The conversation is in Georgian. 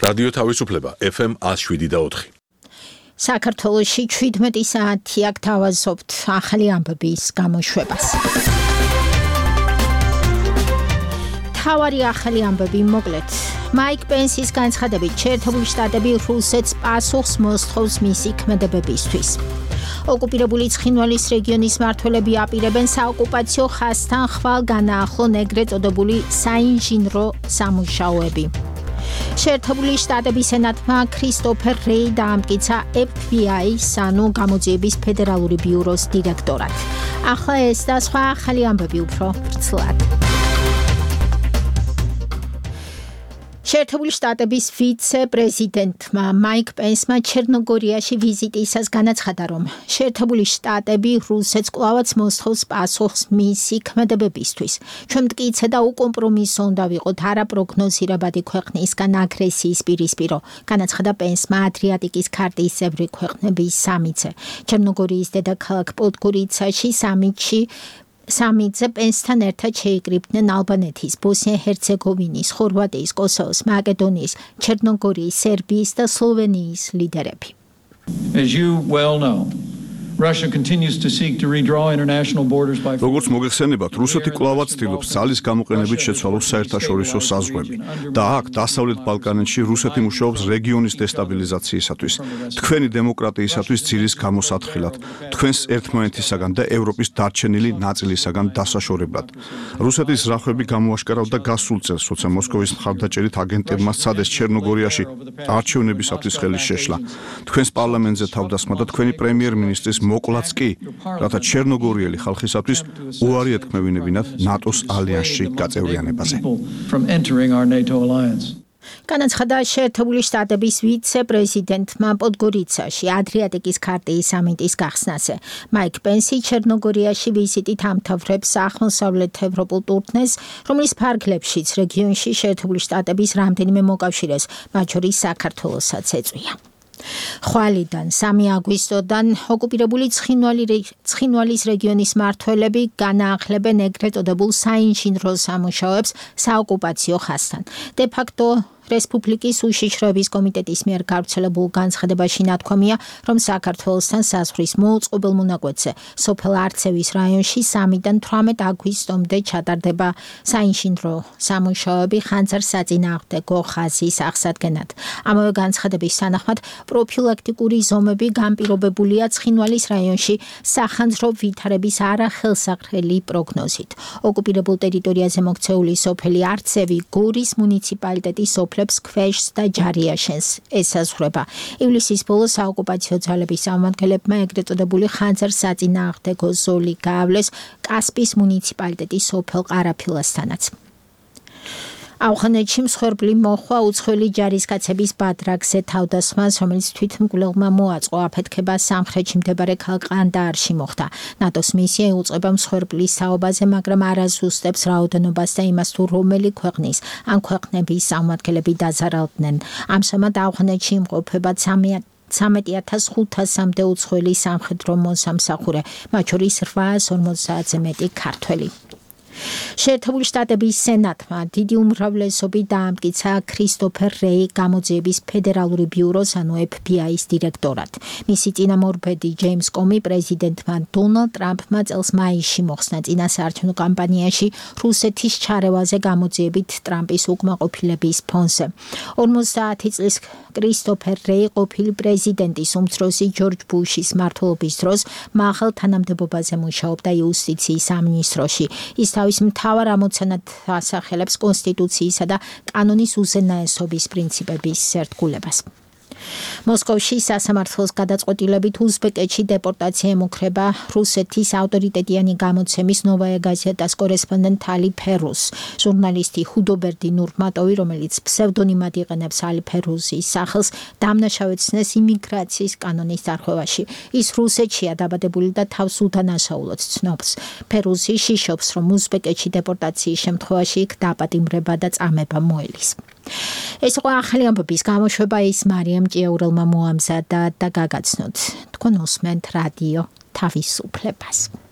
რადიო თავისუფლება FM 107.4. საქართველოში 17 საათი აქ თავაზობთ ახალი ამბების გამოშვებას. თავარი ახალი ამბები მოკლედ. მაიკ პენსის განცხადებით შეერთებული შტატები რუსეთს პასუხს მოსთხოვს მისი ქმედებებისთვის. ოკუპირებული ცხინვალის რეგიონის მმართველები აპირებენ საოკუპაციო ხაზთან ხვალ განაახლონ ეგრეთ წოდებული საინჟინრო სამუშაოები. შეერთებული შტატების სენატმა ქრისტოფერ რეი დაამტკიცა FBI-ის ანუ გამოძიების ფედერალური ბიუროს დირექტორად. ახლა ეს და სხვა ახალი ამბები უფრო ვრცლად. შეერთებული შტატების ვიცე-პრეზიდენტმა მაიკ პენსმა ჩერნოგორიაში ვიზიტისას განაცხადა, რომ შეერთებული შტატები რუსეთს კვლავაც მოსთხოვს პასუხს მისი ქმედებებისთვის. ჩვენ მტკიცე და უკომპრომისო უნდა ვიყოთ არაპროგნოზირებადი ქვეყნისგან აგრესიის პირისპირო, განაცხადა პენსმა ადრიატიკის ქარტის წევრი ქვეყნების სამიტზე. ჩერნოგორიის დედაქალაქ პოდგორიცაში სამიტზე პენსთან ერთად შეიკრიბნენ ალბანეთის, ბოსნია-ჰერცეგოვინის, ხორვატიის, კოსოვოს, მაკედონიის, ჩერნოგორიის, სერბიის და სლოვენიის ლიდერები. As you well know, Russia continues to seek to redraw international borders by როგორც მოგეხსენებათ, რუსეთი კვლავაც ცდილობს ძალის გამოყენებით შეცვალოს საერთაშორისო საზღვრები და აქ დასავლეთ ბალკანეთში რუსეთი მუშაობს რეგიონის დესტაბილიზაციისათვის, თქვენი დემოკრატიისათვის ძირის გამოსათხილად, თქვენს ერთმანეთისაგან და ევროპის დარჩენილი ნაწილისაგან დასაშორებლად. რუსეთის ზრახვები გამოაშკარავდა გასულ წელს, როცა მოსკოვის მხარდაჭერით აგენტებმა სცადეს ჩერნოგორიაში არჩევნებისათვის ხელი შეშლა. თქვენს პარლამენტზე თავდასხმა და თქვენი პრემიერ-მინისტრის მოკლაც კი, რათა ჩერნოგორიელი ხალხისათვის უარი ეთქმევინებინათ ნატოს ალიანსში გაწევრიანებაზე. განაცხადა შეერთებული შტატების ვიცე-პრეზიდენტმა პოდგორიცაში ადრიატიკის ქარტის სამიტის გახსნაზე. მაიკ პენსი ჩერნოგორიაში ვიზიტით ამთავრებს აღმოსავლეთ ევროპულ ტურნეს, რომლის ფარგლებშიც რეგიონში შეერთებული შტატების რამდენიმე მოკავშირეს, მათ შორის საქართველოსაც ეწვია. ხვალიდან 3 აგვისტოდან ოკუპირებული ცხინვალის რეგიონის მმართველები განაახლებენ ეგრეთ წოდებულ საინჟინრო სამუშაოებს საოკუპაციო ხაზთან. De facto რესპუბლიკის უშიშროების კომიტეტის მიერ გავრცელებულ განცხადებაში ნათქვამია, რომ საქართველოსთან საზღვრის მოუწყობელ მონაკვეთზე სოფელ არცევის რაიონში 3-დან 18 აგვისტომდე ჩატარდება საინჟინრო სამუშაოები ხანძარ-საწინააღმდეგო ხაზის აღსადგენად. ამავე განცხადების თანახმად პროფილაქტიკური ზომები განპირობებულია ცხინვალის რაიონში სახანძრო ვითარების არახელსაყრელი პროგნოზით. ოკუპირებულ ტერიტორიაზე მოქცეული სოფელი არცევი გორის მუნიციპალიტეტის სოფლებს ქვეშს და ჯარიაშენს ესაზღვრება. ივლისის ბოლოს საოკუპაციო ძალების წარმომადგენლებმა ეგრეთ წოდებული ხანძარ-საწინააღმდეგო ზოლი გაავლეს კასპის მუნიციპალიტეტის სოფელ ყარაფილასთანაც. ავღანეთში მსხვერპლი მოხვა უცხოელი ჯარისკაცების ბადრაგზე თავდასხმას, რომელიც თვითმკვლელმა მოაწყო. აფეთქება სამხრეთში მდებარე ქალაქ ყანდაარში მოხდა. ნატოს მისია იუწყება მსხვერპლის თაობაზე, მაგრამ არ აზუსტებს რაოდენობას და იმას, თუ რომელი ქვეყნის ან ქვეყნების წარმომადგენლები დაზარალდნენ. ამჟამად ავღანეთში იმყოფება 13,500-მდე უცხოელი სამხედრო მოსამსახურე, მათ შორის 850-ზე მეტი ქართველი. შეერთებული შტატების სენატმა დიდი უმრავლესობით დაამტკიცა ქრისტოფერ რეი გამოძიების ფედერალური ბიუროს ანუ FBI-ის დირექტორად. მისი წინამორბედი ჯეიმს კომი პრეზიდენტმა დონალდ ტრამპმა წელს მაისში მოხსნა წინასაარჩევნო კამპანიაში რუსეთის ჩარევაზე გამოძიებით ტრამპის უკმაყოფილების ფონზე. 50 წლის ქრისტოფერ რეი ყოფილი პრეზიდენტის უმცროსი ჯორჯ ბუშის მმართველობის დროს მაღალ თანამდებობაზე მუშაობდა იუსტიციის სამინისტროში. ის თავის მთავარ ამოცანად ასახელებს კონსტიტუციისა და კანონის უზენაესობის პრინციპების ერთგულებას. მოსკოვში სასამართლოს გადაწყვეტილებით უზბეკეთში დეპორტაცია ემუქრება რუსეთის ავტორიტეტიანი გამოცემის ნოვაია გაზეტას კორესპონდენტ ალი ფერუს. ჟურნალისტი ჰუდობერდი ნურმატოვი, რომელიც ფსევდონიმად იყენებს ალი ფერუსის სახელს, დამნაშავეცნეს იმიგრაციის კანონის დარღვევაში. ის რუსეთშია დაბადებული და თავს უდანაშაულოდ ცნობს. ფერუსი შიშობს, რომ უზბეკეთში დეპორტაციის შემთხვევაში იქ დაპატიმრება და წამება მოელის. ეს იყო ახალი ამბების გამოშვება, ის მარიამ ჭიაურელმა მოამზადა და გაგაცნოთ. თქვენ უსმენთ რადიო თავისუფლებას.